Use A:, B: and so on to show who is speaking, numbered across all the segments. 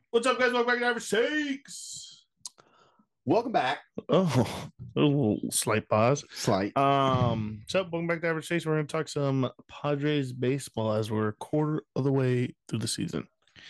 A: What's up, guys? Welcome back to Average Takes.
B: Welcome back.
A: Oh, a little slight pause.
B: Slight.
A: So welcome back to Average Takes. We're going to talk some Padres baseball as we're a quarter of the way through the season.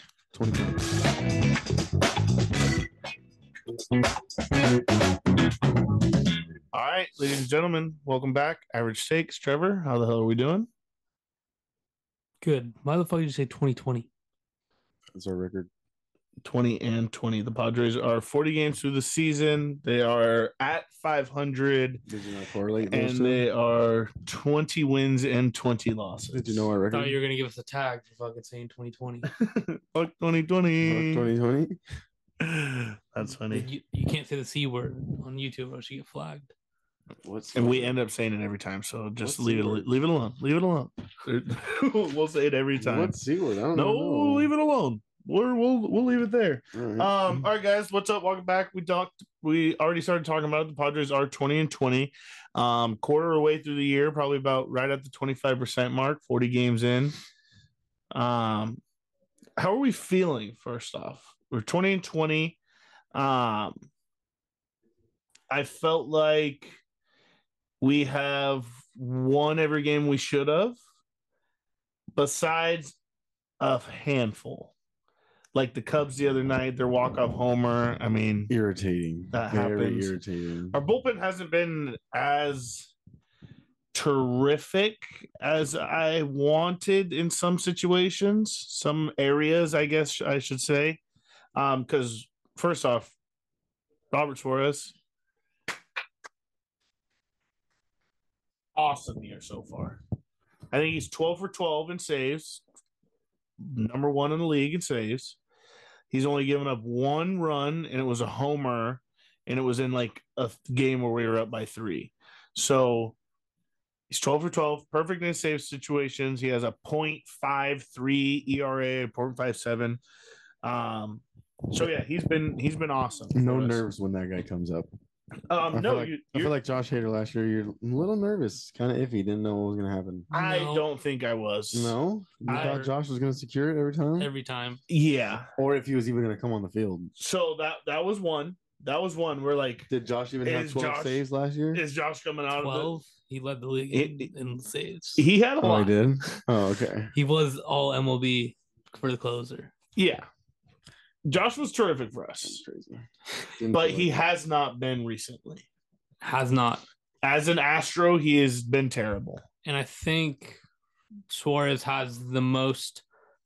A: 2020. All right, ladies and gentlemen, welcome back. Average Takes. Trevor, how the hell are we doing?
C: Good. Why the fuck did you say 2020?
B: That's our record.
A: 20-20. The Padres are 40 games through the season. They are at 500.
B: Did you not correlate
A: those and two? They are 20 wins and 20 losses.
B: Did you know our
C: I
B: record?
C: thought you were gonna give us a tag for fucking saying 2020.
A: Fuck 2020.
B: 2020.
A: That's funny.
C: You can't say the C word on YouTube or else you get flagged.
A: And we end up saying it every time, so just leave it alone. Leave it alone. We'll say it every time.
B: What's C word? I don't
A: know.
B: No,
A: leave it alone. We'll leave it there.
B: All right.
A: All right, guys, what's up? Welcome back. We already started talking about it. The Padres are 20-20. Quarter of the way through the year, probably about right at the 25% mark, 40 games in. How are we feeling first off? We're 20-20. I felt like we have won every game we should have, besides a handful. Like the Cubs the other night, their walk-off homer. I mean,
B: irritating.
A: That
B: Very
A: happens.
B: irritating.
A: Our bullpen hasn't been as terrific as I wanted in some situations, some areas, I guess I should say. Because first off, Robert Suarez, awesome year so far. I think he's 12 for 12 in saves, number one in the league in saves. He's only given up one run, and it was a homer, and it was in like a game where we were up by 3. So he's 12 for 12, perfect in save situations. He has a .53 ERA, 0.57. So yeah, he's been awesome.
B: No nerves when that guy comes up. I feel like Josh Hader last year. You're a little nervous, kind of iffy. Didn't know what was going to happen.
A: I don't think I was.
B: No, you thought Josh was going to secure it every time.
C: Every time,
A: yeah.
B: Or if he was even going to come on the field.
A: So that was one. That was one. We're like,
B: did Josh even have 12 saves last year?
A: Is Josh coming out 12?
C: Of it? He led the league in saves.
A: He had a lot.
B: Oh, he did. Oh, okay.
C: He was all MLB for the closer.
A: Yeah. Josh was terrific for us. But he has not been recently.
C: Has not.
A: As an Astro, he has been terrible.
C: And I think Suarez has the most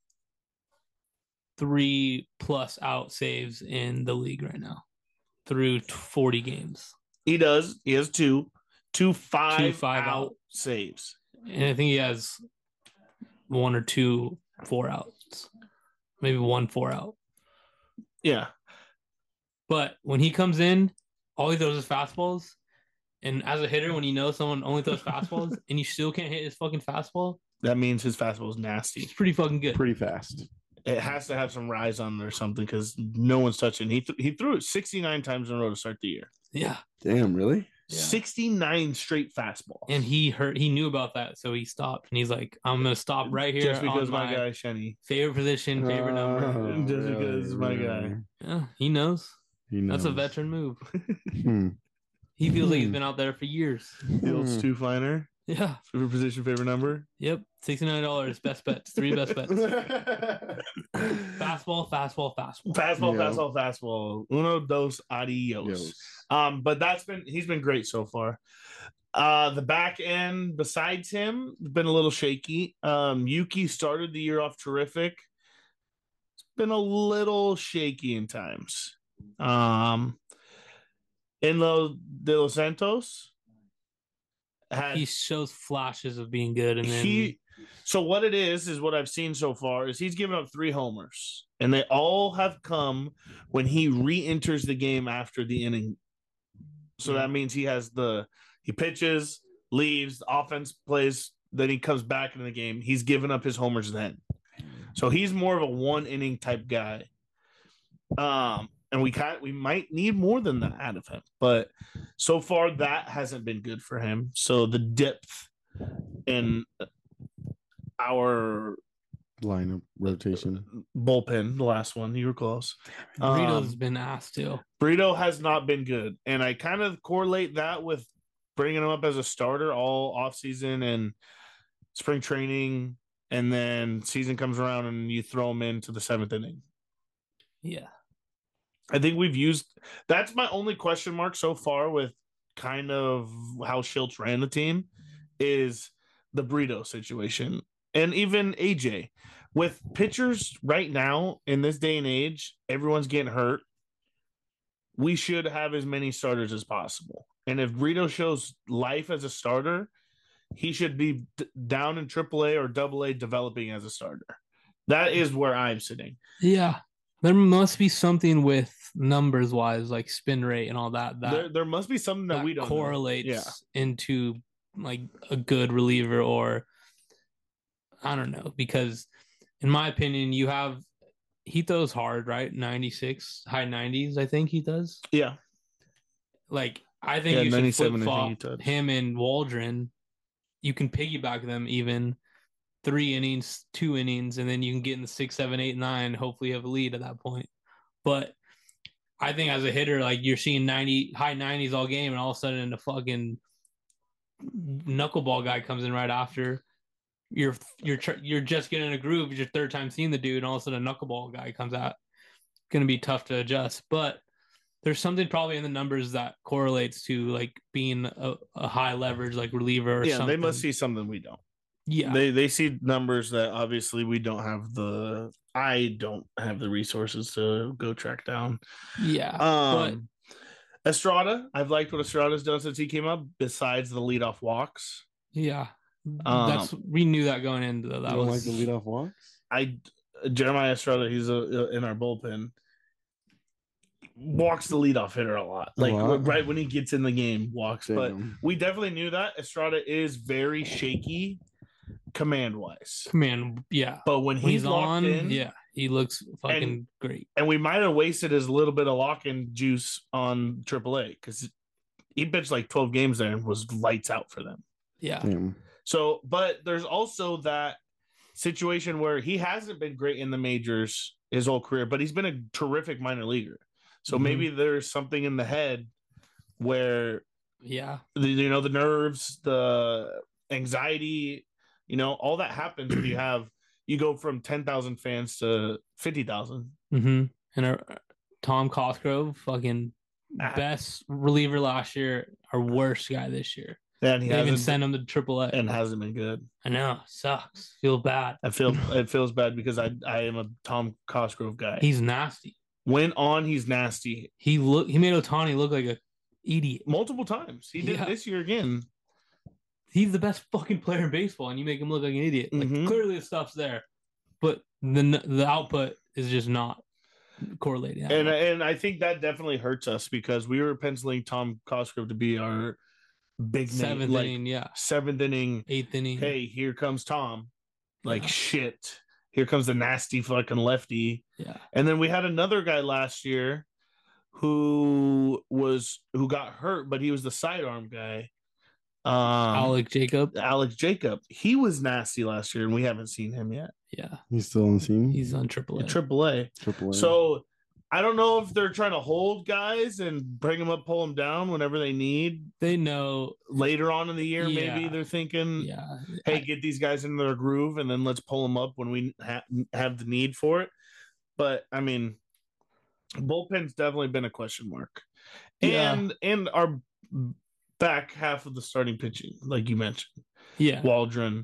C: 3+ out saves in the league right now through 40 games.
A: He does. He has two 5 out saves.
C: And I think he has 1 or 2 4 outs. Maybe 1 4 out.
A: Yeah.
C: But when he comes in, all he throws is fastballs. And as a hitter, when you know someone only throws fastballs and you still can't hit his fucking fastball,
A: that means his fastball is nasty.
C: It's pretty fucking good.
B: Pretty fast.
A: It has to have some rise on it or something because no one's touching. He threw it 69 times in a row to start the year.
C: Yeah.
B: Damn, really?
A: Yeah. 69 straight fastballs.
C: And he knew about that, so he stopped. And he's like, I'm going to stop right here.
A: Just because my guy, Shenny.
C: Favorite position, favorite number.
A: Just because my guy.
C: Yeah, he knows. That's a veteran move. He feels like he's been out there for years.
A: Fields 2 finer.
C: Yeah.
A: Favorite position, favorite number.
C: Yep. $69. Best bets. 3 best bets. Fastball.
A: Fastball. Uno, dos, adios. But he's been great so far. The back end, besides him, been a little shaky. Yuki started the year off terrific. It's been a little shaky in times. Enlo De Los Santos
C: he shows flashes of being good, and then
A: so what it is what I've seen so far is he's given up 3 homers, and they all have come when he re-enters the game after the inning. So that means he pitches, leaves, the offense plays, then he comes back into the game. He's given up his homers then. So he's more of a 1-inning type guy. And we might need more than that out of him. But so far, that hasn't been good for him. So the depth in our
B: lineup rotation.
A: Bullpen, the last one. You were close.
C: Burrito's been asked too.
A: Burrito has not been good. And I kind of correlate that with bringing him up as a starter all offseason and spring training. And then season comes around and you throw him into the 7th inning.
C: Yeah.
A: I think we've used – that's my only question mark so far with kind of how Shilts ran the team is the Burrito situation. And even AJ. With pitchers right now in this day and age, everyone's getting hurt. We should have as many starters as possible. And if Burrito shows life as a starter, he should be down in AAA or AA developing as a starter. That is where I'm sitting.
C: Yeah. There must be something with numbers wise, like spin rate and all that.
A: There must be something that we don't
C: correlates into like a good reliever, or I don't know, because in my opinion, he throws hard, right? 96, high 90s, I think he does.
A: Yeah.
C: Like, I think you should flip-flop him and Waldron. You can piggyback them even 3 innings, 2 innings, and then you can get in the 6, 7, 8, 9. Hopefully you have a lead at that point. But I think as a hitter, like you're seeing high 90s all game, and all of a sudden the fucking knuckleball guy comes in right after. You're just getting in a groove. It's your 3rd time seeing the dude, and all of a sudden a knuckleball guy comes out. It's going to be tough to adjust. But there's something probably in the numbers that correlates to like being a high leverage like reliever or something.
A: They must see something we don't.
C: Yeah.
A: They see numbers that obviously we don't have I don't have the resources to go track down.
C: Yeah.
A: But Estrada, I've liked what Estrada's done since he came up, besides the leadoff walks.
C: Yeah. We knew that going into that.
B: You don't like the leadoff walks?
A: Jeremiah Estrada, he's in our bullpen. Walks the leadoff hitter a lot. Like right when he gets in the game, walks. Damn. But we definitely knew that Estrada is very shaky command-wise.
C: Yeah.
A: But when he's locked in,
C: yeah, he looks fucking great.
A: And we might have wasted his little bit of lock-in juice on AAA because he pitched like 12 games there and was lights out for them.
C: Yeah.
B: Damn.
A: So, but there's also that situation where he hasn't been great in the majors his whole career, but he's been a terrific minor leaguer. So maybe there's something in the head where, the nerves, the anxiety, all that happens when you go from 10,000 fans to 50,000.
C: Mm-hmm. And Tom Cosgrove, fucking best reliever last year, our worst guy this year.
A: And
C: they even sent him to AAA
A: and hasn't been good.
C: I know, sucks. Feel bad.
A: It feels bad because I am a Tom Cosgrove guy.
C: He's nasty.
A: When on, he's nasty.
C: He made Ohtani look like an idiot
A: multiple times. He did this year again.
C: He's the best fucking player in baseball, and you make him look like an idiot. Like clearly the stuff's there, but the output is just not correlating.
A: And I think that definitely hurts us because we were penciling Tom Cosgrove to be our big
C: 7th inning,
A: 7th inning,
C: 8th inning.
A: Hey, here comes Tom. Shit. Here comes the nasty fucking lefty.
C: Yeah.
A: And then we had another guy last year who got hurt, but he was the sidearm guy.
C: Alex
A: Jacob. He was nasty last year, and we haven't seen him yet.
C: Yeah.
B: He's still on the team?
C: He's on AAA.
A: AAA. So I don't know if they're trying to hold guys and bring them up, pull them down whenever they need.
C: They know
A: later on in the year, maybe they're thinking, hey, get these guys into their groove and then let's pull them up when we have the need for it. But I mean, bullpen's definitely been a question mark. And our back half of the starting pitching, like you mentioned.
C: Yeah.
A: Waldron.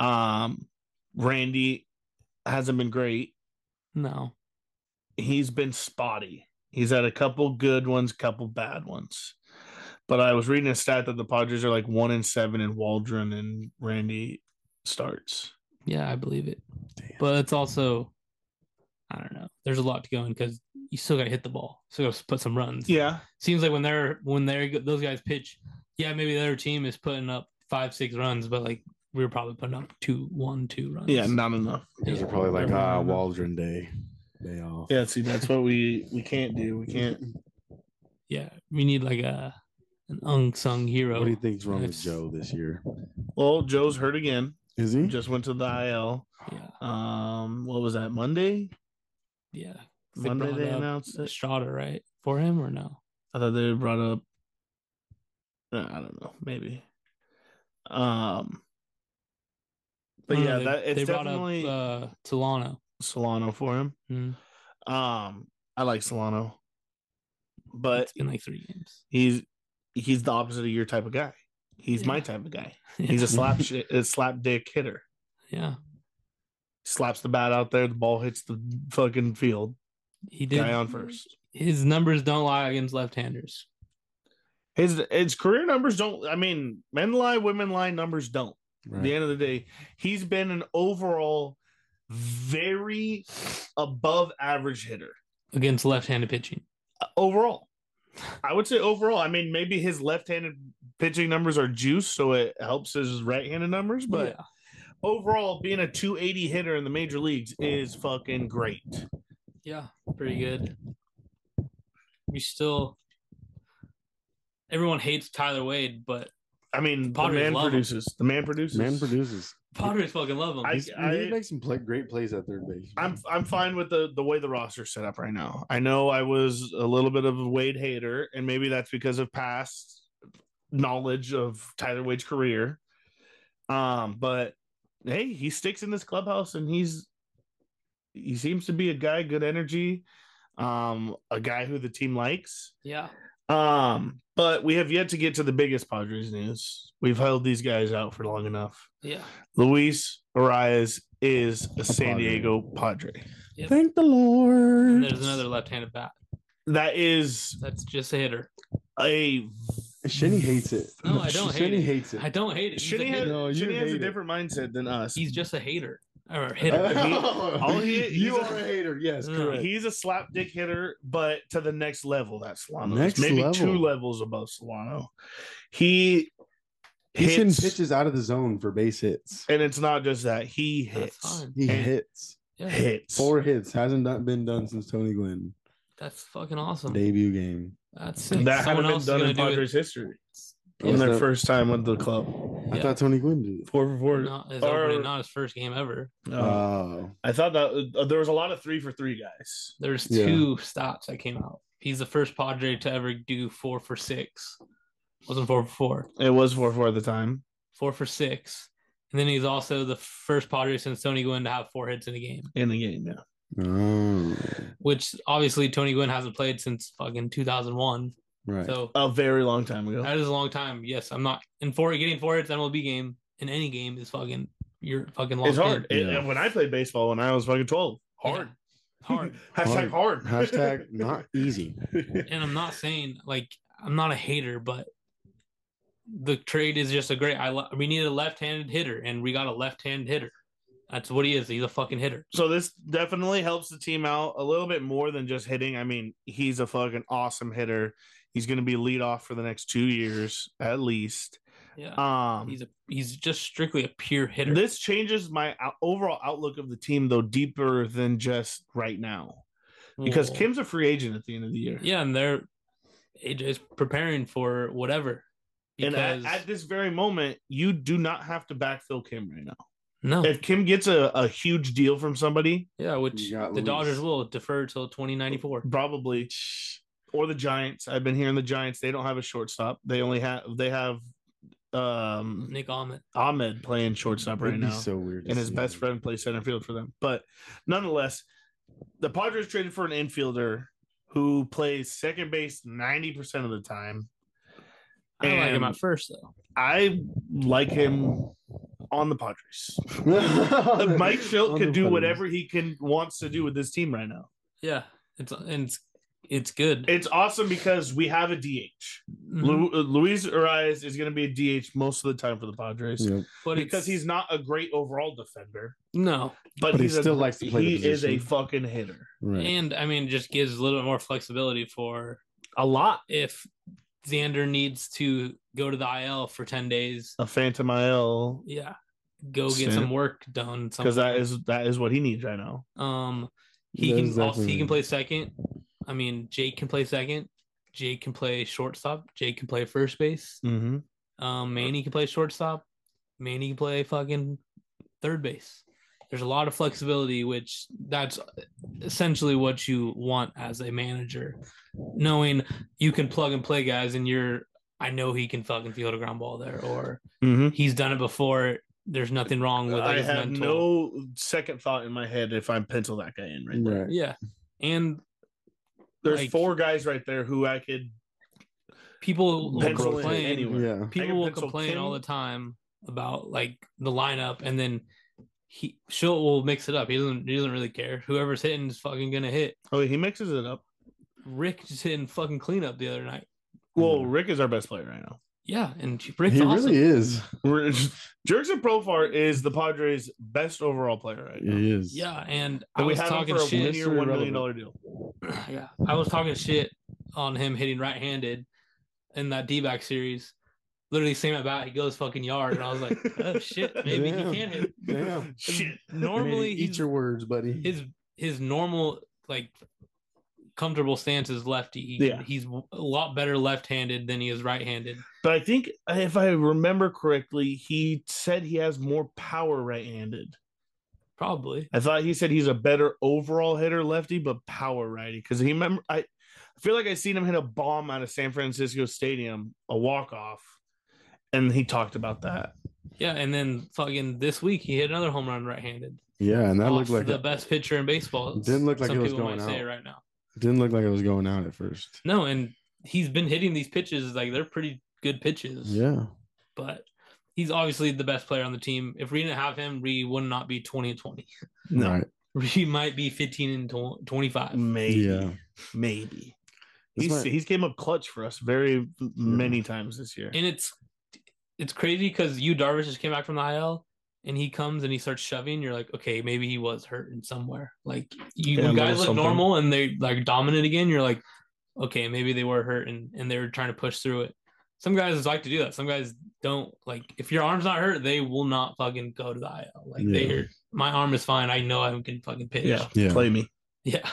A: Randy hasn't been great.
C: No.
A: He's been spotty. He's had a couple good ones, couple bad ones. But I was reading a stat that the Padres are like 1-7 in Waldron and Randy starts.
C: Yeah, I believe it. Damn. But it's also, I don't know. There's a lot to go in because you still got to hit the ball. Still got to put some runs.
A: Yeah.
C: Seems like when those guys pitch, maybe the other team is putting up 5-6 runs, but like we were probably putting up 2 runs.
A: Yeah, not enough.
B: These are probably like Waldron day off.
A: Yeah, see, that's what we can't do. We can't.
C: Yeah, we need like an unsung hero.
B: What do you think's wrong with Joe this year?
A: Well, Joe's hurt again.
B: Is he?
A: Just went to the IL.
C: Yeah.
A: What was that, Monday?
C: Yeah.
A: Monday they announced it.
C: Estrada, right? For him or no?
A: I thought they brought up I don't know, maybe. But yeah, it's definitely
C: brought up Solano.
A: Solano for him.
C: Mm-hmm.
A: I like Solano. But
C: it's been like 3 games.
A: He's the opposite of your type of guy. He's my type of guy. Yeah. He's a slap dick hitter.
C: Yeah.
A: Slaps the bat out there, the ball hits the fucking field.
C: He did.
A: Guy on first.
C: His numbers don't lie against left-handers.
A: His career numbers don't. I mean, men lie, women lie. Numbers don't. Right. At the end of the day, he's been an overall very above average hitter
C: against left-handed pitching.
A: Overall, I would say overall. I mean, maybe his left-handed pitching numbers are juice, so it helps his right-handed numbers. But overall, being a 280 hitter in the major leagues is fucking great.
C: Yeah, pretty good. Everyone hates Tyler Wade, but
A: I mean, the man produces. The man produces.
B: Man produces.
C: Padres fucking love him.
B: He makes some great plays at third base.
A: I'm fine with the way the roster's set up right now. I know I was a little bit of a Wade hater, and maybe that's because of past knowledge of Tyler Wade's career. But hey, he sticks in this clubhouse, and he seems to be a guy, good energy, a guy who the team likes.
C: Yeah.
A: But we have yet to get to the biggest Padres news. We've held these guys out for long enough.
C: Yeah.
A: Luis Arias is a San Diego Padre.
B: Yep. Thank the Lord.
C: And there's another left-handed bat.
A: That's
C: just a hitter.
B: Shinny hates it.
C: No, I don't hate it.
B: Shinny hates it.
C: I don't hate it.
A: Shinny has a different mindset than us.
C: He's just a hater. Or hitter.
B: You are a hater. Yes, correct.
A: He's a slap dick hitter, but to the next level. That's Solano. Maybe level. 2 levels above Solano. He
B: hits pitches out of the zone for base hits,
A: and it's not just that he hits.
B: He hits.
C: Yeah.
B: Hits 4 hits. Hasn't been done since Tony Gwynn.
C: That's fucking awesome.
B: Debut game.
C: That's sick.
A: That hadn't been done in Padres history. In their first time with the club.
B: I thought Tony Gwynn did it.
A: 4 for 4.
C: Not his first game ever.
A: I thought that there was a lot of 3 for 3 guys.
C: There's 2 stops that came out. He's the first Padre to ever do 4 for 6. Wasn't 4 for 4.
A: It was 4 for 4 at the time.
C: 4 for 6. And then he's also the first Padre since Tony Gwynn to have 4 hits in a game.
A: Yeah.
C: Which obviously Tony Gwynn hasn't played since fucking 2001.
B: Right.
C: So
A: a very long time ago.
C: That is a long time. Yes, I'm not. And getting 4 hits MLB game in any game is fucking. You're fucking locked.
A: It's hard. When I played baseball when I was fucking 12, hard.
C: Yeah. Hard.
A: Hashtag hard.
B: Hashtag not easy.
C: And I'm not saying I'm not a hater, but the trade is just a great. We need a left-handed hitter, and we got a left-handed hitter. That's what he is. He's a fucking hitter.
A: So this definitely helps the team out a little bit more than just hitting. I mean, he's a fucking awesome hitter. He's going to be leadoff for the next 2 years at least.
C: Yeah. He's just strictly a pure hitter.
A: This changes my overall outlook of the team, though, deeper than just right now, because Kim's a free agent at the end of the year.
C: Yeah, and AJ's preparing for whatever.
A: And at this very moment, you do not have to backfill Kim right now.
C: No.
A: If Kim gets a huge deal from somebody,
C: which the Dodgers will defer till 2094,
A: probably. Or the Giants. I've been hearing the Giants. They don't have a shortstop. They have
C: Nick
A: Ahmed playing shortstop right now.
B: So weird.
A: And his best friend plays center field for them. But nonetheless, the Padres traded for an infielder who plays second base 90% of the time.
C: I don't like him at first, though.
A: I like him on the Padres. Mike Shildt could do whatever he wants to do with this team right now.
C: Yeah, it's good.
A: It's awesome because we have a DH. Mm-hmm. Luis Arias is going to be a DH most of the time for the Padres, but because he's not a great overall defender.
C: No,
A: but
B: he still likes to play.
A: He is a fucking hitter,
C: right. And I mean, just gives a little bit more flexibility for
A: a lot.
C: If Xander needs to go to the IL for 10 days,
A: a phantom IL,
C: go get some work done
A: because that is what he needs right now.
C: He can play second. I mean, Jake can play second. Jake can play shortstop. Jake can play first base.
A: Mm-hmm.
C: Manny can play shortstop. Manny can play fucking third base. There's a lot of flexibility, which that's essentially what you want as a manager, knowing you can plug and play guys, and I know he can fucking field a ground ball there, or he's done it before. There's nothing wrong with
A: I have no second thought in my head if I'm pencil that guy in right there.
C: Right. Yeah. And
A: there's 4 guys right there who I could
C: people will complain anywhere. Yeah. People will complain all the time about like the lineup, and then Schilt will mix it up. He doesn't really care. Whoever's hitting is fucking gonna hit.
A: Oh, he mixes it up.
C: Rick just hitting fucking cleanup the other night.
A: Well, Rick is our best player right now.
C: Yeah, and
B: Rick's awesome. Really is.
A: Jurickson Profar is the Padres' best overall player right now.
B: He is.
C: Yeah, and I was talking shit.
A: $1 million deal.
C: Yeah, I was talking shit on him hitting right-handed in that D-back series. Literally same at bat, he goes fucking yard, and I was like, oh shit, maybe he can hit.
B: Damn.
C: Shit. Normally,
B: eat your words, buddy.
C: His normal like comfortable stance is lefty. He's a lot better left-handed than he is right-handed.
A: But I think if I remember correctly, he said he has more power right-handed.
C: Probably.
A: I thought he said he's a better overall hitter lefty, but power righty. Because I feel like I seen him hit a bomb out of San Francisco Stadium, a walk-off, and he talked about that.
C: Yeah, and then fucking this week he hit another home run right-handed.
B: Yeah, and that looked like
C: the best pitcher in baseball.
B: Didn't look like it was going out.
C: Say it right now.
B: Didn't look like it was going out at first.
C: No, and he's been hitting these pitches like they're pretty good pitches.
B: Yeah,
C: but he's obviously the best player on the team. If we didn't have him, we would not be 20-20.
B: No, right.
C: We might be 15-25.
A: Maybe. He's came up clutch for us very many times this year,
C: and it's crazy because Darvish just came back from the IL. And he comes and he starts shoving. You're like, okay, maybe he was hurting somewhere. Like when guys look normal and they like dominant again, you're like, okay, maybe they were hurt and they were trying to push through it. Some guys like to do that. Some guys don't. Like if your arm's not hurt, they will not fucking go to the IL. Like my arm is fine. I know I can fucking pitch.
A: Yeah. Play me.
C: Yeah.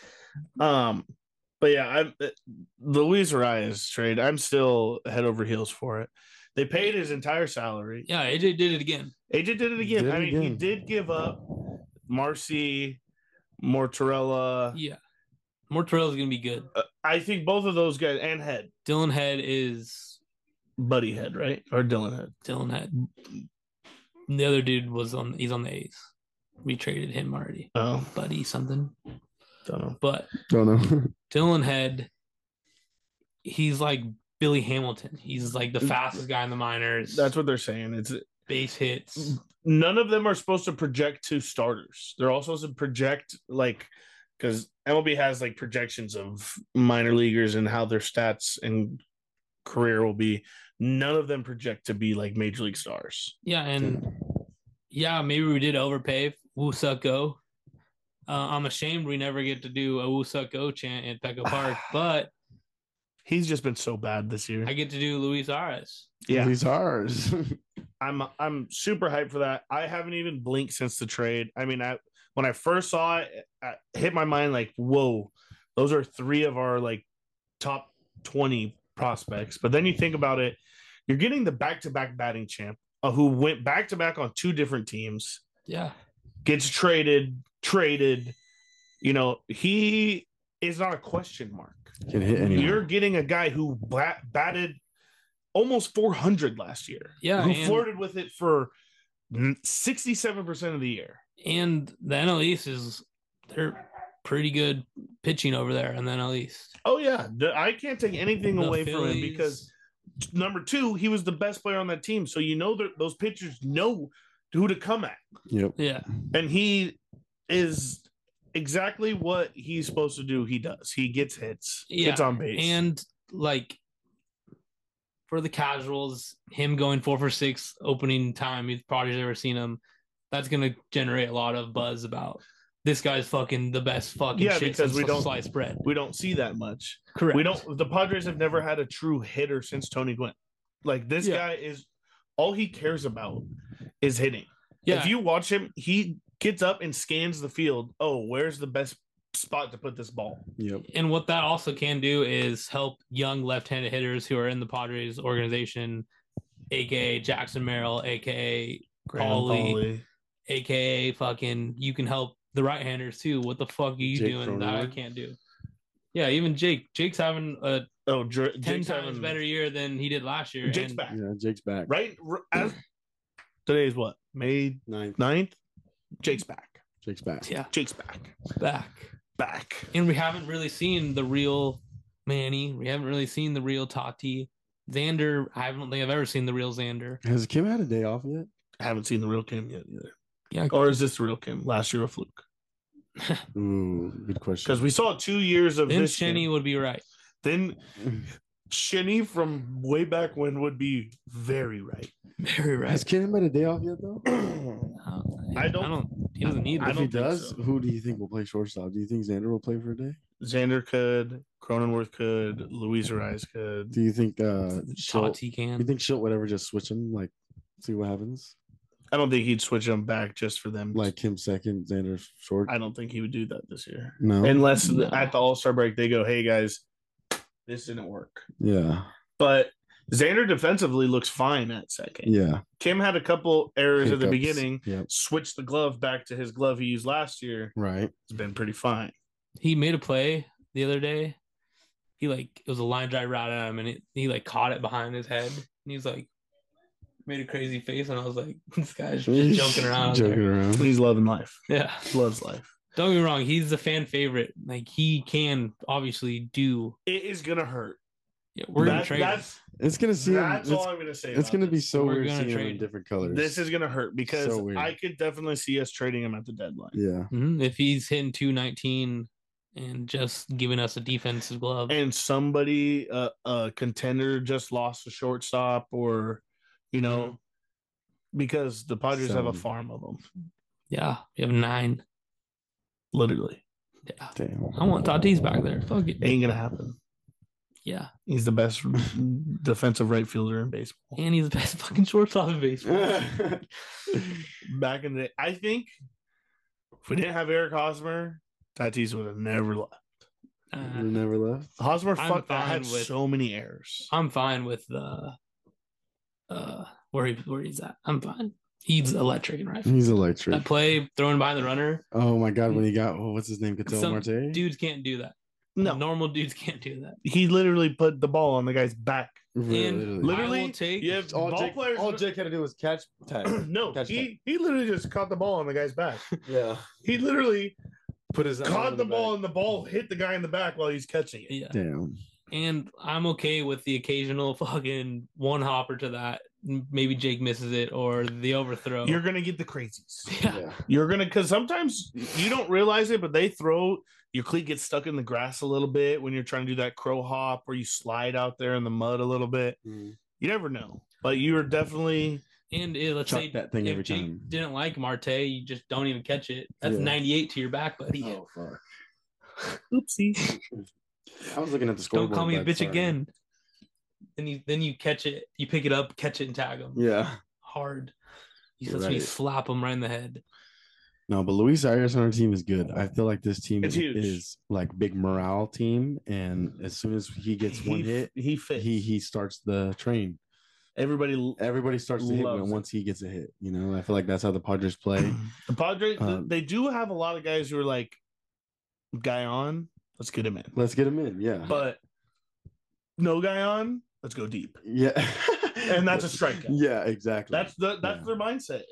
A: But yeah, the Luis Arias trade, I'm still head over heels for it. They paid his entire salary.
C: Yeah, AJ did it again.
A: He did give up Marcy, Mortarella.
C: Yeah. Mortarella's going to be good.
A: I think both of those guys, and Head.
C: Dylan Head is...
A: Buddy Head, right? Or Dylan Head?
C: Dylan Head. The other dude he's on the A's. We traded him already.
A: Oh.
C: Buddy something.
A: Don't know.
C: But
B: don't know.
C: Dylan Head, he's like Billy Hamilton. He's like the fastest guy in the minors.
A: That's what they're saying. It's
C: base hits.
A: None of them are supposed to project to starters. They're all supposed to project because MLB has like projections of minor leaguers and how their stats and career will be. None of them project to be like major league stars.
C: Yeah, and maybe we did overpay. Woo Suck Go. I'm ashamed we never get to do a Woo Suck Go chant at Petco Park, but
A: he's just been so bad this year.
C: I get to do Luis Arias.
B: Yeah, Luis Arias.
A: I'm super hyped for that. I haven't even blinked since the trade. I mean, when I first saw it, it hit my mind like, whoa, those are 3 of our like top 20 prospects. But then you think about it, you're getting the back-to-back batting champ who went back-to-back on 2 different teams.
C: Yeah.
A: Gets traded. You know, he is not a question mark.
B: Can hit anyone.
A: You're getting a guy who batted almost 400 last year.
C: Yeah.
A: Who flirted with it for 67% of the year.
C: And the NL East they're pretty good pitching over there in the NL East.
A: Oh, yeah. I can't take anything away from him because number 2, he was the best player on that team. So you know that those pitchers know who to come at.
B: Yep.
C: Yeah.
A: And he is exactly what he's supposed to do. He does. He gets hits. Gets on base.
C: And like for the casuals, him going 4 for 6 opening time, you've probably ever seen him. That's gonna generate a lot of buzz about this guy's fucking the best fucking shit
A: because we don't
C: sliced bread.
A: We don't see that much.
C: Correct.
A: The Padres have never had a true hitter since Tony Gwynn. Like this guy is all he cares about is hitting. Yeah. If you watch him, he gets up and scans the field. Oh, where's the best spot to put this ball?
B: Yep.
C: And what that also can do is help young left-handed hitters who are in the Padres organization, aka Jackson Merrill, aka Paulie, aka fucking you can help the right-handers too. What the fuck are you Jake doing that I can't do? Yeah, even Jake's having a 10 times better year than he did last year.
A: Jake's back.
B: Yeah, Jake's back.
A: Right? Today's what? May 9th? Jake's back.
B: Jake's back.
C: Yeah.
A: Jake's back.
C: Back. And we haven't really seen the real Manny. We haven't really seen the real Tati. Xander, I don't think I've ever seen the real Xander.
B: Has Kim had a day off yet?
A: I haven't seen the real Kim yet either.
C: Yeah.
A: Or is this the real Kim? Last year a fluke?
B: Ooh, good question.
A: Because we saw 2 years of
C: then
A: this.
C: Shenny would be right.
A: Then Shenny from way back when would be very right.
C: Very right.
B: Has Kim had a day off yet though?
A: I don't.
C: He doesn't need it.
B: If he does, who do you think will play shortstop? Do you think Xander will play for a day?
A: Xander could. Cronenworth could. Luis Ariz could.
B: Do you think
C: Tati can?
B: You think Schilt would ever just switch him? Like, see what happens?
A: I don't think he'd switch them back just for them.
B: Like him second, Xander short.
A: I don't think he would do that this year.
B: No,
A: unless at the All-Star break they go, "Hey guys, this didn't work."
B: Yeah,
A: but Xander defensively looks fine at second.
B: Yeah,
A: Kim had a couple errors
B: Hiccups.
A: at the beginning.
B: Yep.
A: Switched the glove back to his glove he used last year.
B: Right,
A: it's been pretty fine.
C: He made a play the other day. It was a line drive route at him, and he caught it behind his head, and he's made a crazy face, and I was like, this guy's just joking around.
A: He's loving life.
C: Yeah,
A: he loves life.
C: Don't get me wrong, he's a fan favorite. He can obviously do.
A: It is gonna hurt.
C: Yeah, we're gonna trade.
B: It's gonna see.
A: That's all I'm gonna say.
B: It's gonna be so weird seeing him in different colors.
A: This is gonna hurt because I could definitely see us trading him at the deadline.
B: Yeah,
C: if he's hitting 219 and just giving us a defensive glove,
A: and somebody a contender just lost a shortstop, or because the Padres have a farm of them.
C: Yeah, we have 9.
A: Literally.
C: Yeah.
B: Damn.
C: I want Tatis back there. Fuck it.
A: Ain't gonna happen.
C: Yeah.
A: He's the best defensive right fielder in baseball.
C: And he's the best fucking shortstop in baseball.
A: Back in the day, I think if we didn't have Eric Hosmer, Tatis would have never left.
B: Never left.
A: Hosmer had so many errors.
C: I'm fine with the where he's at. I'm fine. He's electric in right field.
B: He's electric.
C: That play throwing by the runner.
B: Oh my god! When he got what's his name? Ketel Marte.
C: Dudes can't do that. No, normal dudes can't do that.
A: He literally put the ball on the guy's back.
C: Literally,
B: all Jake had to do was catch tag.
A: No, he literally just caught the ball on the guy's back.
B: Yeah,
A: he literally caught the ball and the ball hit the guy in the back while he's catching it.
C: Yeah,
B: damn.
C: And I'm okay with the occasional fucking one hopper to that. Maybe Jake misses it or the overthrow.
A: You're gonna get the crazies.
C: Yeah.
A: You're gonna, because sometimes you don't realize it, but they throw your cleat gets stuck in the grass a little bit when you're trying to do that crow hop or you slide out there in the mud a little bit. You never know, but you are definitely.
C: And let's say
B: that thing
C: if Jake didn't like Marte, you just don't even catch it. That's 98 to your back, buddy.
B: Oh fuck!
A: Oopsie.
B: I was looking at the scoreboard.
C: Don't call me a bitch again. Then you catch it, you pick it up, catch it, and tag him.
B: Yeah,
C: hard. You slap him right in the head.
B: No, but Luis Arias on our team is good. I feel like this team is like big morale team, and as soon as he gets one hit,
A: he fits.
B: He starts the train. Everybody starts to hit once he gets a hit. I feel like that's how the Padres play.
A: The Padres, they do have a lot of guys who are like, guy on, let's get him in. Yeah, but no guy on, let's go deep.
B: Yeah,
A: and that's a strikeout.
B: Yeah, exactly.
A: That's their mindset.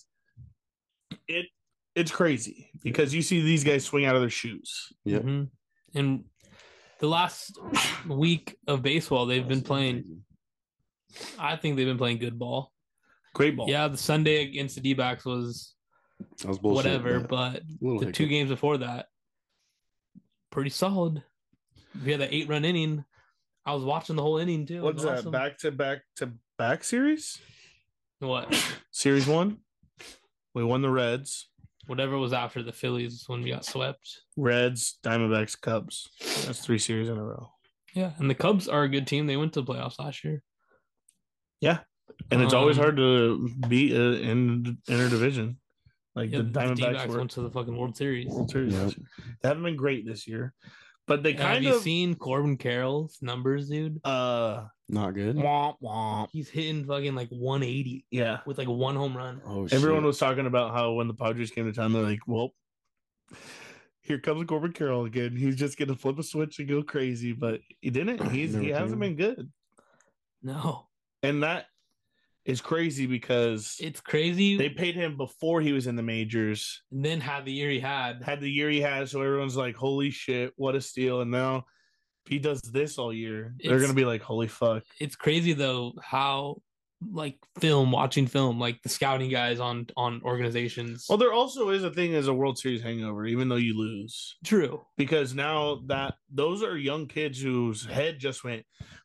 A: It's crazy because you see these guys swing out of their shoes.
B: Yeah,
C: and the last week of baseball, they've been playing. Crazy. I think they've been playing good ball.
A: Great ball.
C: Yeah, the Sunday against the D-backs was
B: bullshit,
C: whatever, but the 2 games before that, pretty solid. We had that 8-run inning. I was watching the whole inning too.
A: What's that? Awesome. Back-to-back series?
C: What?
A: Series 1? We won the Reds.
C: Whatever was after the Phillies when we got swept.
A: Reds, Diamondbacks, Cubs. That's 3 series in a row.
C: Yeah, and the Cubs are a good team. They went to the playoffs last year.
A: Yeah, and it's always hard to beat in interdivision. Like the Diamondbacks
C: went to the fucking World Series.
A: They haven't been great this year, But they
C: have you seen Corbin Carroll's numbers, dude?
B: Not good.
C: Womp womp. He's hitting fucking like 180.
A: Yeah,
C: with like one home run.
B: Oh,
A: everyone was talking about how when the Padres came to town, they're like, well, here comes Corbin Carroll again. He's just gonna flip a switch and go crazy, but he didn't. He hasn't been good.
C: No,
A: and that is crazy because
C: it's crazy.
A: They paid him before he was in the majors,
C: and then had the year he had.
A: So everyone's like, "Holy shit, what a steal!" And now if he does this all year, they're gonna be like, "Holy fuck!"
C: It's crazy though how like watching film, like the scouting guys on organizations.
A: Well, there also is a thing as a World Series hangover, even though you lose.
C: True,
A: because now that those are young kids whose head just went.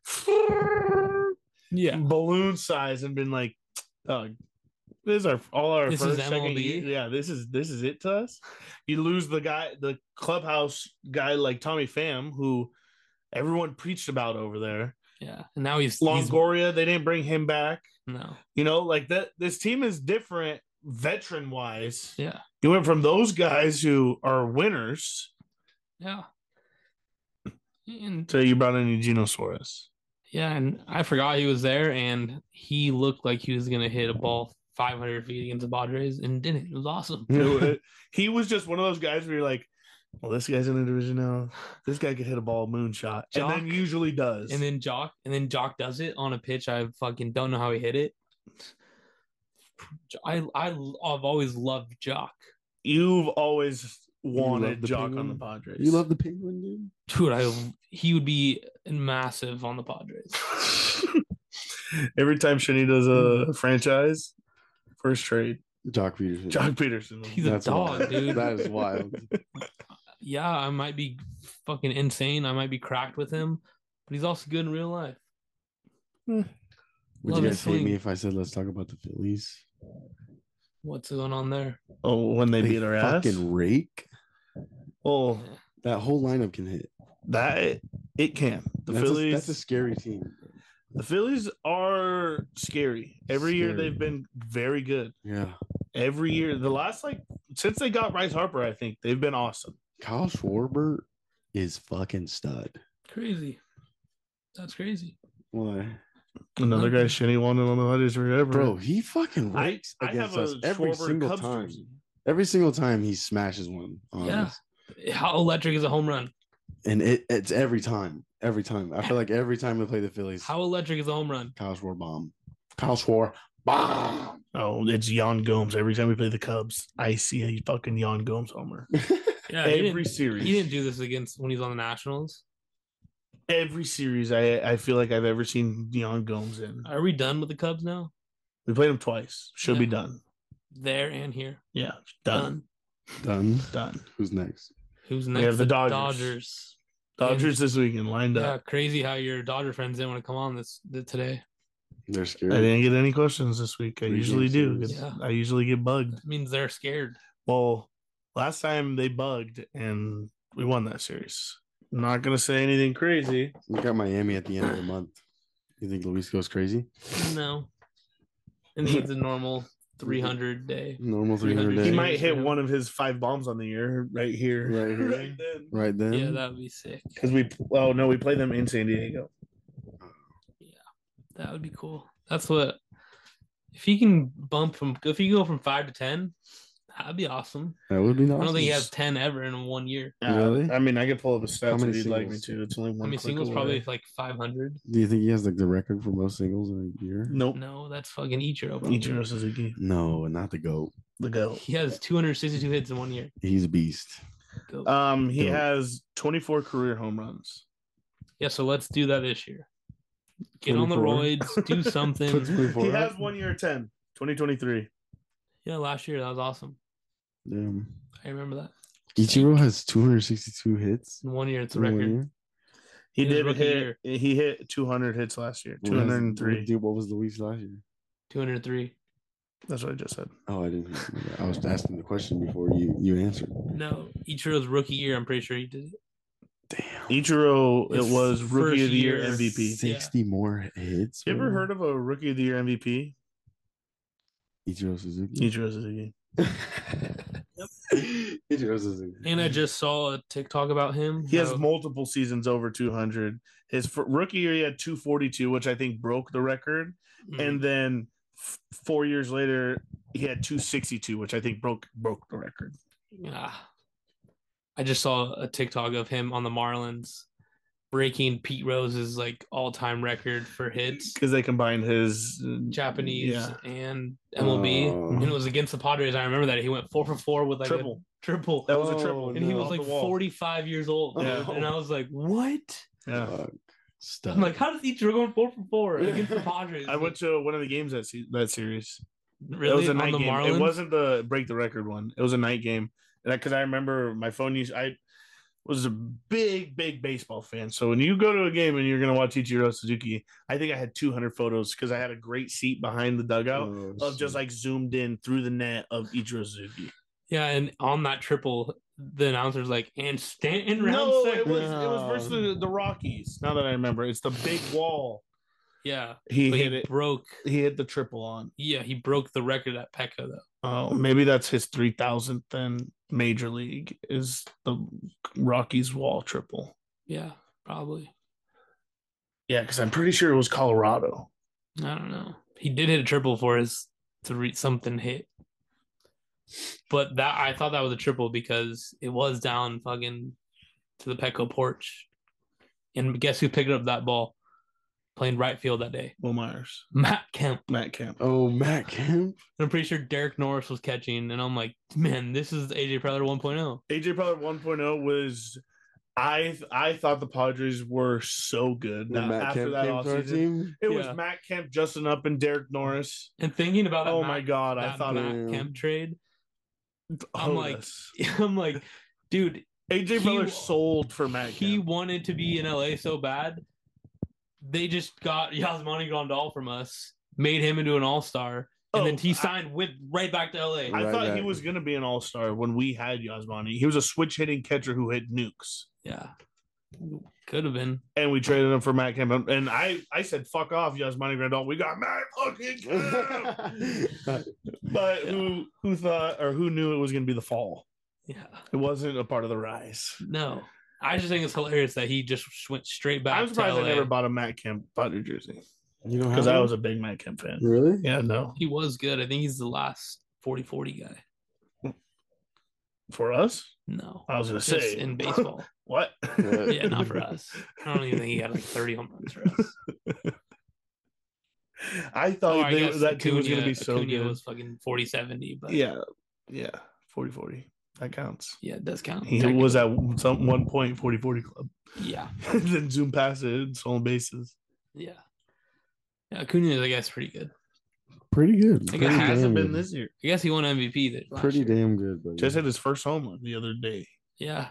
A: balloon size and been like, oh, this is our first second year. Yeah, this is it to us. You lose the clubhouse guy like Tommy Pham, who everyone preached about over there.
C: Yeah, and now he's
A: Longoria. They didn't bring him back.
C: No,
A: like that. This team is different, veteran wise.
C: Yeah,
A: you went from those guys who are winners.
C: Yeah,
A: so you brought in Eugenio Suarez.
C: Yeah, and I forgot he was there, and he looked like he was gonna hit a ball 500 feet against the Padres, and didn't. It was awesome.
A: He was just one of those guys where you're like, well, this guy's in the division now. This guy could hit a ball moonshot, and then usually does.
C: And then Jock does it on a pitch. I fucking don't know how he hit it. I've always loved Jock.
A: You've always wanted Jock on the Padres.
B: You love the Penguin, dude?
C: He would be massive on the Padres.
A: Every time Shinny does a franchise, first trade.
B: Jock Peterson.
C: He's a dog,
B: wild.
C: Dude.
B: That is wild.
C: Yeah, I might be fucking insane. I might be cracked with him, but he's also good in real life.
B: Would you guys hate me if I said let's talk about the Phillies?
C: What's going on there?
A: Oh, when they beat our ass?
B: Fucking rake.
A: Oh,
B: that whole lineup can hit.
A: It can. Phillies.
B: That's a scary team.
A: The Phillies are scary. Every year they've been very good.
B: Yeah.
A: Every year. The last since they got Bryce Harper, I think they've been awesome.
B: Kyle Schwarber is fucking stud.
C: Crazy. That's crazy.
B: Why?
A: Another guy Shinny wanted on the Padres forever.
B: Bro, he fucking rakes against us every single Cubs time. Jersey. Every single time he smashes one.
C: Us. How electric is a home run?
B: And it's every time. Every time. I feel like every time we play the Phillies.
C: How electric is a home run?
B: Kyle Schwarber bomb.
A: Oh, it's Yan Gomes. Every time we play the Cubs, I see a fucking Yan Gomes homer.
C: Yeah,
A: every series.
C: He didn't do this against when he's on the Nationals.
A: Every series I feel like I've ever seen Yan Gomes in.
C: Are we done with the Cubs now?
A: We played them twice. Should be done.
C: There and here.
A: Yeah, done.
B: Who's next?
C: We have
A: the Dodgers. Dodgers this weekend lined up.
C: Yeah, crazy how your Dodger friends didn't want to come on today.
B: They're scared.
A: I didn't get any questions this week. I usually do.
C: Yeah.
A: I usually get bugged.
C: That means they're scared.
A: Well, last time they bugged and we won that series. I'm not gonna say anything crazy.
B: We got Miami at the end of the month. You think Luis goes crazy?
C: No. And he's a normal 300 day.
B: Normal 300 day.
A: He might hit one of his 5 bombs on the year right here.
B: Right then.
C: Yeah, that would be sick.
A: Because we play them in San Diego.
C: Yeah, that would be cool. That's what. If you go from 5 to 10, that'd be awesome.
B: That would be nice.
C: I don't think he has 10 ever in 1 year.
B: Really?
A: I mean, I could pull up the stats if you'd like me to. It's only one.
C: How many singles? Probably like 500.
B: Do you think he has like the record for most singles in a year?
A: Nope.
C: No, that's fucking Ichiro.
A: Ichiro Suzuki.
B: No, not the GOAT.
A: The GOAT.
C: He has 262 hits in 1 year.
B: He's a beast.
C: GOAT.
A: He has 24 career home runs.
C: Yeah, so let's do that this year. Get 24. On the roids, do something.
A: He has 1 year 10, 2023.
C: Yeah, last year that was awesome.
B: Damn.
C: I remember that.
B: Ichiro has 262 hits
C: in 1 year. It's a record.
A: He did hit. He hit 200 hits last year. 203.
B: Dude, what was Luis last year?
C: 203.
A: That's what I just said.
B: Oh, I didn't. I was asking the question before you answered.
C: No, Ichiro's rookie year. I'm pretty sure he did it.
B: Damn.
A: Ichiro, it was rookie of the year MVP.
B: 60 more hits.
A: You ever heard of a rookie of the year MVP?
B: Ichiro Suzuki.
A: Ichiro Suzuki.
B: Yep.
C: And I just saw a TikTok about him.
A: He has multiple seasons over 200. His rookie year, he had 242, which I think broke the record. And then 4 years later, he had 262, which I think broke the record.
C: Yeah. I just saw a TikTok of him on the Marlins breaking Pete Rose's like all-time record for hits
A: because they combined his
C: Japanese and MLB, and it was against the Padres. I remember that he went 4 for 4 with like
A: triple.
C: That
A: was a triple,
C: and he was like 45 years old. And I was like, what?
A: Yeah.
C: I'm like, how does he go 4 for 4 against the Padres?
A: I went to one of the games that series.
C: Really?
A: It was a night game.
C: Marlins?
A: It wasn't the break the record one. It was a night game. Because I remember my phone I was a big baseball fan. So when you go to a game and you're going to watch Ichiro Suzuki, I think I had 200 photos because I had a great seat behind the dugout of just like zoomed in through the net of Ichiro Suzuki.
C: Yeah, and on that triple, the announcer's like, and Stanton round second.
A: It was versus the Rockies. Now that I remember, it's the big wall.
C: Yeah,
A: he hit the triple on.
C: Yeah, he broke the record at Petco though.
A: Oh, maybe that's his 3,000th then major league is the Rockies wall triple.
C: Yeah, probably.
A: Yeah, because I'm pretty sure it was Colorado.
C: I don't know. He did hit a triple for his something hit. But I thought that was a triple because it was down fucking to the Petco porch. And guess who picked up that ball? Playing right field that day.
A: Will Myers.
C: Matt Kemp.
B: Oh, Matt Kemp.
C: And I'm pretty sure Derek Norris was catching. And I'm like, man, this is AJ Preller 1.0.
A: AJ Preller 1.0 was... I thought the Padres were so good.
B: Now, after that offseason,
A: it was Matt Kemp, Justin Up, and Derek Norris.
C: And thinking about
A: that, my God,
C: I thought Matt Kemp trade. I'm like, dude,
A: AJ Preller sold for Matt Kemp.
C: He wanted to be in LA so bad. They just got Yasmani Grandal from us, made him into an all-star, and then he signed right back to LA.
A: I thought he was going to be an all-star when we had Yasmani. He was a switch-hitting catcher who hit nukes.
C: Yeah. Could have been.
A: And we traded him for Matt Kemp. And I said, fuck off, Yasmani Grandal. We got Matt fucking Kemp. But who thought or who knew it was going to be the fall?
C: Yeah.
A: It wasn't a part of the rise.
C: No. I just think it's hilarious that he just went straight back.
A: I'm surprised I never bought a Matt Kemp Padre jersey.
B: You know,
A: because I was a big Matt Kemp fan.
B: Really?
A: Yeah, no.
C: He was good. I think he's the last 40-40 guy.
A: For us?
C: No.
A: I was going to say.
C: In baseball.
A: What?
C: Yeah, not for us. I don't even think he had like 30 home runs for us.
A: I thought that team was going to be so
C: Acuna
A: good.
C: Was fucking 40-70. But...
A: Yeah. 40-40. That counts.
C: Yeah, it does count.
A: He was at one point 40-40 club.
C: Yeah.
A: Then zoom past it, stolen bases.
C: Yeah. Yeah, Acuna, I guess, pretty good.
B: Pretty good.
A: I guess he hasn't been this year.
C: I guess he won MVP.
B: Pretty damn good. Buddy.
A: Just hit his first homer the other day.
C: Yeah.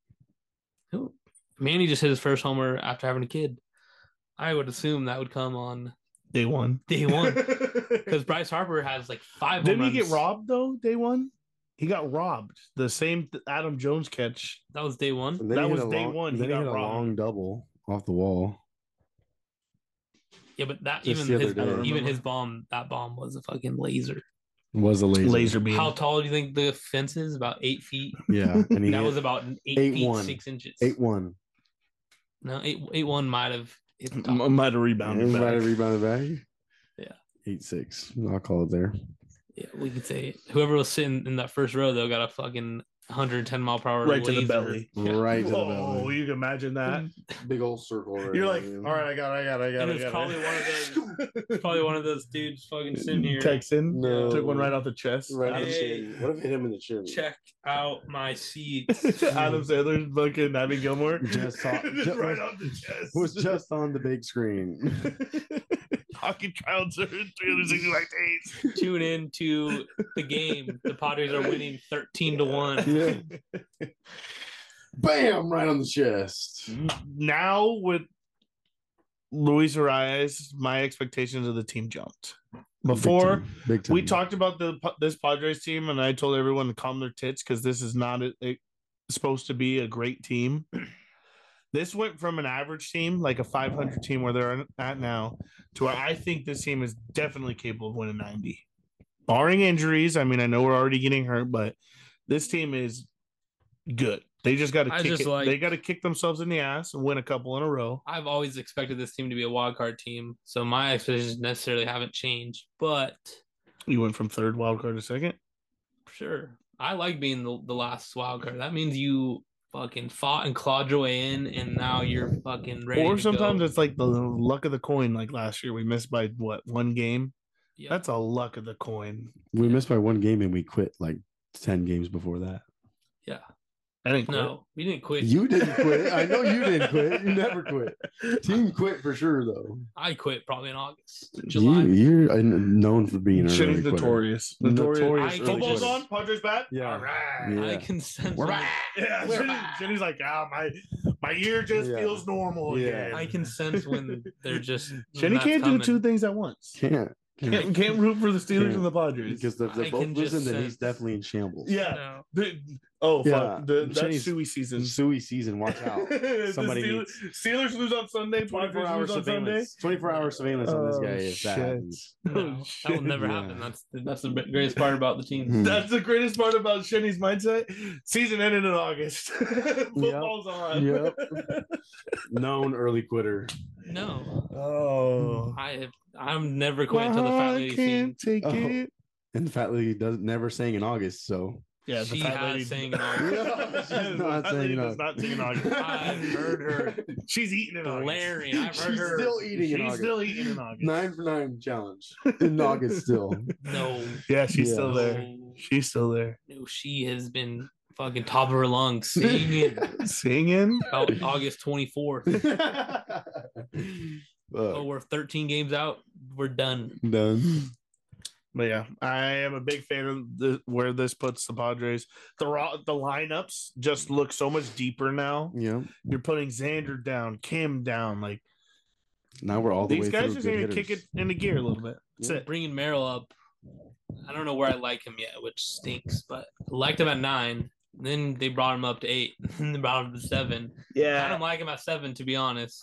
C: Manny just hit his first homer after having a kid. I would assume that would come on
A: day one.
C: Because Bryce Harper has like 5
A: Didn't he get robbed though? Day one? He got robbed. The same Adam Jones catch.
C: That was day one?
A: That was day one.
B: Then he got a long double off the wall.
C: Yeah, but that even his bomb, that bomb was a fucking laser.
B: Was a
A: laser beam.
C: How tall do you think the fence is? About 8 feet.
B: Yeah,
C: and that was about 8 feet 6 inches.
B: 8-1.
C: No, 8-1 might have
A: rebounded.
B: Might have rebounded back.
C: Yeah,
B: 8-6. I'll call it there.
C: Yeah, we could say whoever was sitting in that first row though got a fucking 110 mile per hour
A: right
C: laser.
A: to the belly.
C: Yeah.
B: Right to the belly.
A: Oh, you can imagine that
B: big old circle. Right.
A: You're like, all right, I got it.
C: And it's probably one of those dudes fucking sitting here.
A: Texan.
B: No.
A: Took one right off the chest.
B: Right on the chin. What if it hit him in the chin?
C: Check out my seat.
A: Adam Sandler's fucking Abby Gilmore.
B: Just
A: right on the chest.
B: Was just on the big screen.
A: Hockey Childs are 365 days.
C: Tune in to the game. The Padres are winning 13-1.
B: Yeah. Bam! Right on the chest.
A: Now with Luis Arias, my expectations of the team jumped. Before
B: Big time.
A: We talked about this Padres team, and I told everyone to calm their tits because this is not supposed to be a great team. This went from an average team, like a 500 team where they're at now, to where I think this team is definitely capable of winning 90. Barring injuries, I mean, I know we're already getting hurt, but this team is good. They just got to kick it. They got to kick themselves in the ass and win a couple in a row.
C: I've always expected this team to be a wild card team, so my expectations necessarily haven't changed. But
A: you went from third wild card to second.
C: Sure, I like being the last wild card. That means you fucking fought and clawed your way in, and now you're fucking ready.
A: Or sometimes it's like the luck of the coin. Like last year, we missed by one game. Yep. That's a luck of the coin.
B: We missed by one game and we quit like 10 games before that.
C: Yeah.
A: I didn't quit.
C: No, we didn't quit.
B: You didn't quit. I know you didn't quit. You never quit. Team quit for sure, though.
C: I quit probably in August, July.
B: You're known for being
A: an notorious.
C: Football's
A: on. Padres back.
B: Yeah.
A: All right.
C: Yeah. I can sense.
A: We're back. Yeah. Jenny's like, my ear just feels normal again.
C: I can sense when they're just.
A: Jenny can't do two things at once. Can't root for the Steelers and the Padres
B: because they're both losing. Then he's definitely in shambles.
A: Yeah. Fuck. That's Suey season.
B: Suey season. Watch out. Somebody
A: Steelers lose on Sunday. 24 hours surveillance.
B: 24-hour surveillance on this guy. If that happens.
C: No, that will never happen. That's the greatest part about the team.
A: That's the greatest part about Shenny's mindset. Season ended in August. Football's on.
B: Yep. Known early quitter.
C: No.
A: Oh.
C: I'm never quitting until the fat lady
A: can't take it.
B: And the fat lady never sang in August, so
A: yeah,
C: she has sang in August.
B: She's not saying
A: in August.
C: I've heard her.
A: She's eating in August.
C: Larry, I've heard her.
B: Still eating in August.
A: She's still eating in August.
B: 9 for 9 challenge in August still.
C: No.
A: Yeah, she's still there. She's still there.
C: No, she has been fucking top of her lungs singing.
A: Singing?
C: August 24th. We're 13 games out. We're done.
A: But yeah, I am a big fan of where this puts the Padres. The lineups just look so much deeper now.
B: Yeah,
A: you're putting Xander down, Kim down. Like
B: now we're all the way through.
A: These guys just need to kick it into gear a little bit. That's it.
C: Bringing Merrill up. I don't know where I like him yet, which stinks. But I liked him at 9. Then they brought him up to 8. And they brought him to 7.
A: Yeah,
C: I don't like him at 7, to be honest.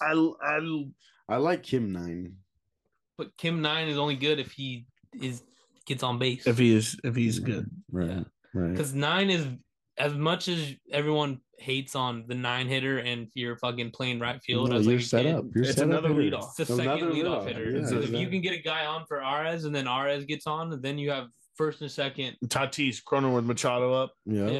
B: I like Kim 9.
C: But Kim 9 is only good if he gets on base.
A: If he's good.
B: Right.
C: Because 9 is, as much as everyone hates on the 9 hitter and you're fucking playing right field.
B: No, you're set up.
A: It's another leadoff.
C: It's the second leadoff hitter.
B: Yeah,
C: so if you can get a guy on for Arez and then Arez gets on, then you have first and second.
A: Tatis Cronin with Machado up.
B: Yeah.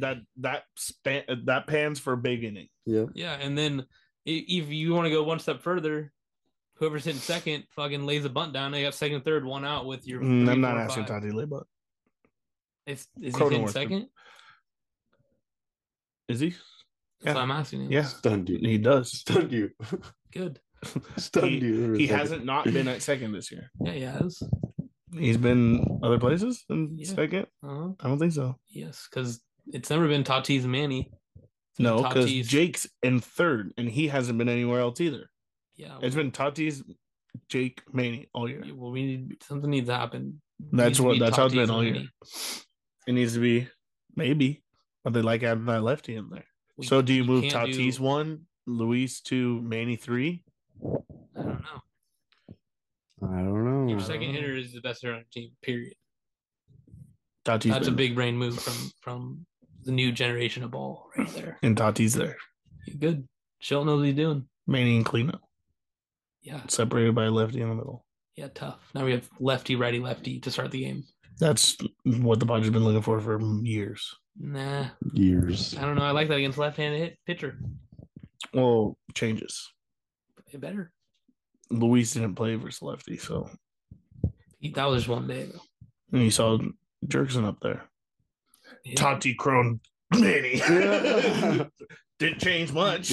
A: That pans for a big inning.
B: Yeah.
C: Yeah, and then if you want to go one step further, whoever's hitting second fucking lays a bunt down. They got second and third, one out with your.
A: I'm not asking Tatis lay bunt.
C: Is he hitting second?
A: Is he?
C: That's what I'm asking him.
A: Yeah,
B: stunned you.
A: He does.
B: Stunned you.
C: Good.
B: Stunned you.
A: He hasn't not been at second this year.
C: Yeah, he has.
A: He's been other places in second. I don't think so.
C: Yes, because it's never been Tatis and Manny.
A: No, because Jake's in third, and he hasn't been anywhere else either.
C: Yeah,
A: it's been Tatis, Jake, Manny all year.
C: Well, something needs to happen.
A: That's how it's been all year. It needs to be maybe, but they like having that lefty in there. So do you move Tatis 1, Luis 2, Manny 3?
C: I don't
B: know.
C: Your second hitter is the best hitter on the team. Period.
A: That's
C: a big brain move from the new generation of ball right there.
A: And Tatis there.
C: Good. Shelton knows what he's doing.
A: Manny and cleanup.
C: Yeah.
A: Separated by a lefty in the middle.
C: Yeah, tough. Now we have lefty, righty, lefty to start the game.
A: That's what the Padres have been looking for years.
C: Nah.
B: Years.
C: I don't know. I like that against left-handed pitcher.
A: Well, changes.
C: It better.
A: Luis didn't play versus lefty, so.
C: That was just one day, though.
A: And you saw Jerkson up there. Yeah. Tati Crone Manny. Yeah. Didn't change much.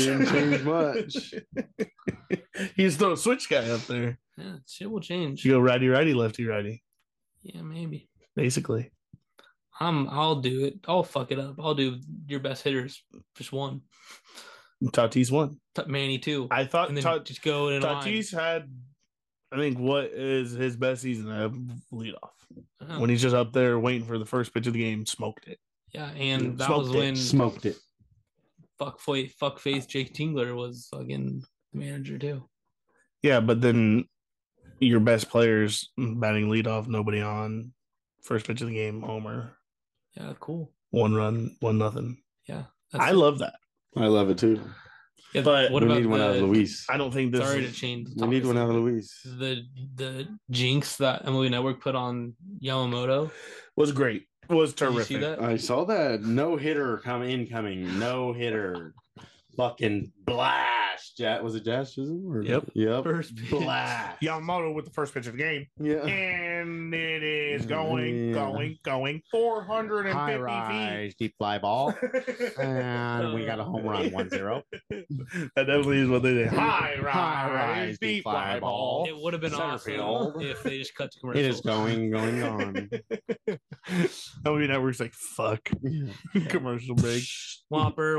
A: He's the switch guy up there.
C: Yeah, shit will change.
A: You go righty, lefty, righty.
C: Yeah, maybe.
A: Basically.
C: I'll do it. I'll fuck it up. I'll do your best hitters just 1.
A: Tatis 1.
C: Manny 2.
A: I thought
C: just go in
A: Tatis had, I think, what is his best season of leadoff. When he's just up there waiting for the first pitch of the game, smoked it.
C: Yeah, and that was when
B: smoked it.
C: Fuckface Jake Tingler was fucking the manager too.
A: Yeah, but then your best players batting leadoff, nobody on, first pitch of the game, homer.
C: Yeah, cool.
A: 1 run, 1-0.
C: Yeah,
A: I love that.
B: I love it too.
C: Yeah, but
B: what we need one out of Luis.
A: I don't think this.
C: Sorry to change.
B: We need one out of Luis.
C: The jinx that MLB Network put on Yamamoto
A: was great. Was terrific.
C: Did you see that?
B: I saw that no hitter incoming. No hitter. Fucking blast. Was it Jazz Chisholm?
A: Yep.
C: First pitch.
A: Blast. Yamamoto with the first pitch of the game.
B: Yeah.
A: And it is going 450
B: High rise, deep fly ball. And we got a home run 1-0.
A: That definitely is what they did. High rise, deep fly ball.
C: It would have been awesome if they just cut to commercial.
B: It is going on.
A: MLB Network's like, fuck. Commercial break.
C: Whopper.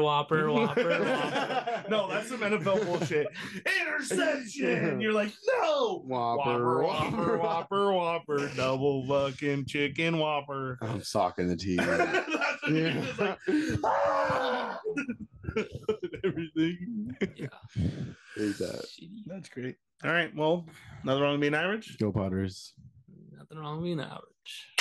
A: No, that's some NFL bullshit. Interception. You're like, no. Whopper. Double fucking chicken Whopper.
B: I'm socking the TV.
A: Everything.
C: Yeah.
B: Hate that.
A: That's great. All right. Well, nothing wrong with being average.
B: Go Potters.
C: Nothing wrong with being average.